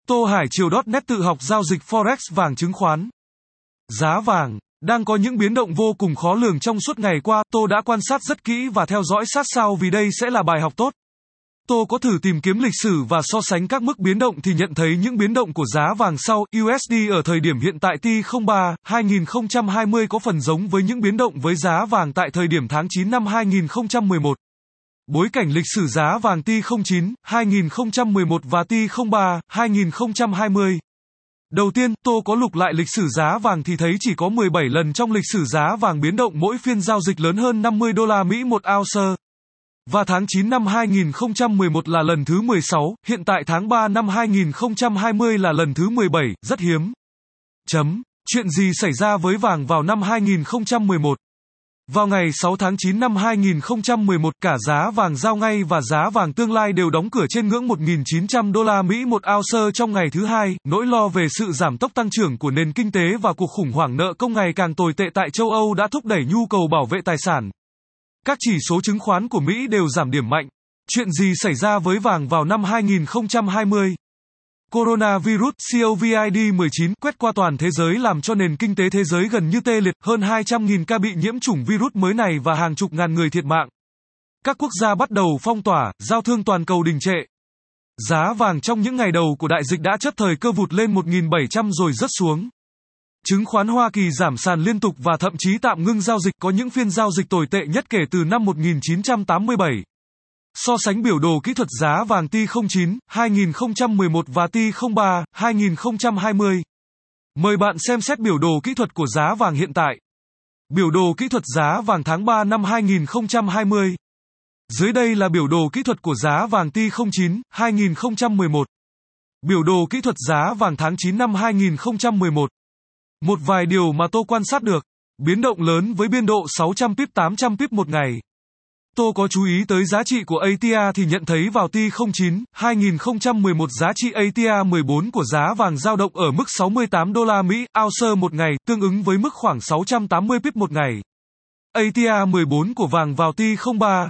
Tô Hải Triều.net tự học giao dịch Forex vàng chứng khoán. Giá vàng đang có những biến động vô cùng khó lường trong suốt ngày qua, Tô đã quan sát rất kỹ và theo dõi sát sao vì đây sẽ là bài học tốt. Tô có thử tìm kiếm lịch sử và so sánh các mức biến động thì nhận thấy những biến động của giá vàng sau USD ở thời điểm hiện tại T03, 2020 có phần giống với những biến động với giá vàng tại thời điểm tháng 9 năm 2011. Bối cảnh lịch sử giá vàng T09, 2011 và T03, 2020. Đầu tiên, Tô có lục lại lịch sử giá vàng thì thấy chỉ có 17 lần trong lịch sử giá vàng biến động mỗi phiên giao dịch lớn hơn 50 đô la Mỹ một ounce. Và tháng 9 năm 2011 là lần thứ 16, hiện tại tháng 3 năm 2020 là lần thứ 17, rất hiếm. Chuyện gì xảy ra với vàng vào năm 2011? Vào ngày 6 tháng 9 năm 2011, cả giá vàng giao ngay và giá vàng tương lai đều đóng cửa trên ngưỡng 1.900 đô la Mỹ một ounce trong ngày thứ hai. Nỗi lo về sự giảm tốc tăng trưởng của nền kinh tế và cuộc khủng hoảng nợ công ngày càng tồi tệ tại châu Âu đã thúc đẩy nhu cầu bảo vệ tài sản. Các chỉ số chứng khoán của Mỹ đều giảm điểm mạnh. Chuyện gì xảy ra với vàng vào năm 2020? Coronavirus COVID-19 quét qua toàn thế giới làm cho nền kinh tế thế giới gần như tê liệt, hơn 200.000 ca bị nhiễm chủng virus mới này và hàng chục ngàn người thiệt mạng. Các quốc gia bắt đầu phong tỏa, giao thương toàn cầu đình trệ. Giá vàng trong những ngày đầu của đại dịch đã chấp thời cơ vụt lên 1.700 rồi rớt xuống. Chứng khoán Hoa Kỳ giảm sàn liên tục và thậm chí tạm ngưng giao dịch, có những phiên giao dịch tồi tệ nhất kể từ năm 1987. So sánh biểu đồ kỹ thuật giá vàng T09, 2011 và T03, 2020. Mời bạn xem xét biểu đồ kỹ thuật của giá vàng hiện tại. Biểu đồ kỹ thuật giá vàng tháng 3 năm 2020. Dưới đây là biểu đồ kỹ thuật của giá vàng T09, 2011. Biểu đồ kỹ thuật giá vàng tháng 9 năm 2011. Một vài điều mà Tô quan sát được. Biến động lớn với biên độ 600 pip 800 pip một ngày. Tô có chú ý tới giá trị của ATR thì nhận thấy vào T09, 2011 giá trị ATR 14 của giá vàng dao động ở mức 68 đô la Mỹ ounce một ngày, tương ứng với mức khoảng 680 pip một ngày. ATR 14 của vàng vào T03,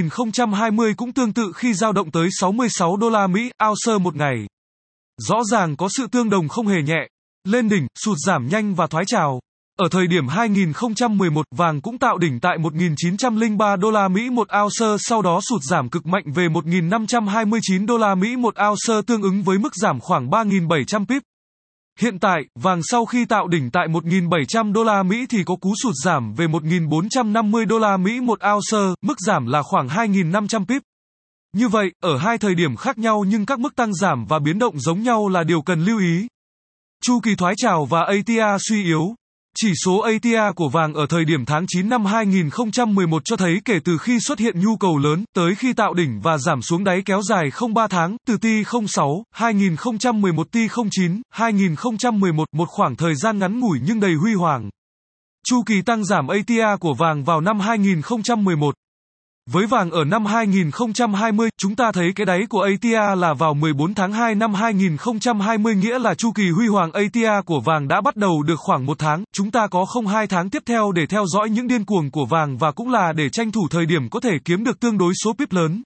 2020 cũng tương tự khi dao động tới 66 đô la Mỹ ounce một ngày. Rõ ràng có sự tương đồng không hề nhẹ. Lên đỉnh, sụt giảm nhanh và thoái trào. Ở thời điểm 2011, vàng cũng tạo đỉnh tại 1.903 đô la Mỹ một ounce, sau đó sụt giảm cực mạnh về 1.529 đô la Mỹ một ounce, tương ứng với mức giảm khoảng 3.700 pip. Hiện tại, vàng sau khi tạo đỉnh tại 1.700 đô la Mỹ thì có cú sụt giảm về 1.450 đô la Mỹ một ounce, mức giảm là khoảng 2.500 pip. Như vậy, ở hai thời điểm khác nhau nhưng các mức tăng giảm và biến động giống nhau là điều cần lưu ý. Chu kỳ thoái trào và ATR suy yếu. Chỉ số ATR của vàng ở thời điểm tháng 9 năm 2011 cho thấy kể từ khi xuất hiện nhu cầu lớn, tới khi tạo đỉnh và giảm xuống đáy kéo dài không 3 tháng, từ T06, 2011 T09, 2011, một khoảng thời gian ngắn ngủi nhưng đầy huy hoàng. Chu kỳ tăng giảm ATR của vàng vào năm 2011. Với vàng ở năm 2020, chúng ta thấy cái đáy của ATR là vào 14 tháng 2 năm 2020, nghĩa là chu kỳ huy hoàng ATR của vàng đã bắt đầu được khoảng 1 tháng. Chúng ta có 2 tháng tiếp theo để theo dõi những điên cuồng của vàng và cũng là để tranh thủ thời điểm có thể kiếm được tương đối số pip lớn.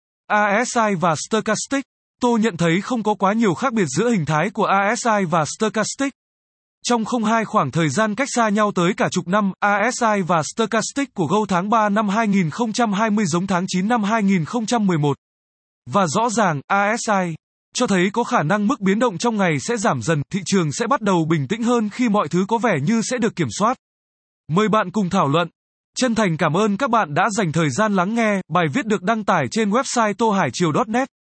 RSI và Stochastic. Tô nhận thấy không có quá nhiều khác biệt giữa hình thái của RSI và Stochastic. Trong 2 khoảng thời gian cách xa nhau tới cả chục năm, RSI và Stochastic của GO tháng 3 năm 2020 giống tháng 9 năm 2011. Và rõ ràng, RSI cho thấy có khả năng mức biến động trong ngày sẽ giảm dần, thị trường sẽ bắt đầu bình tĩnh hơn khi mọi thứ có vẻ như sẽ được kiểm soát. Mời bạn cùng thảo luận. Chân thành cảm ơn các bạn đã dành thời gian lắng nghe, bài viết được đăng tải trên website tohaichiều.net.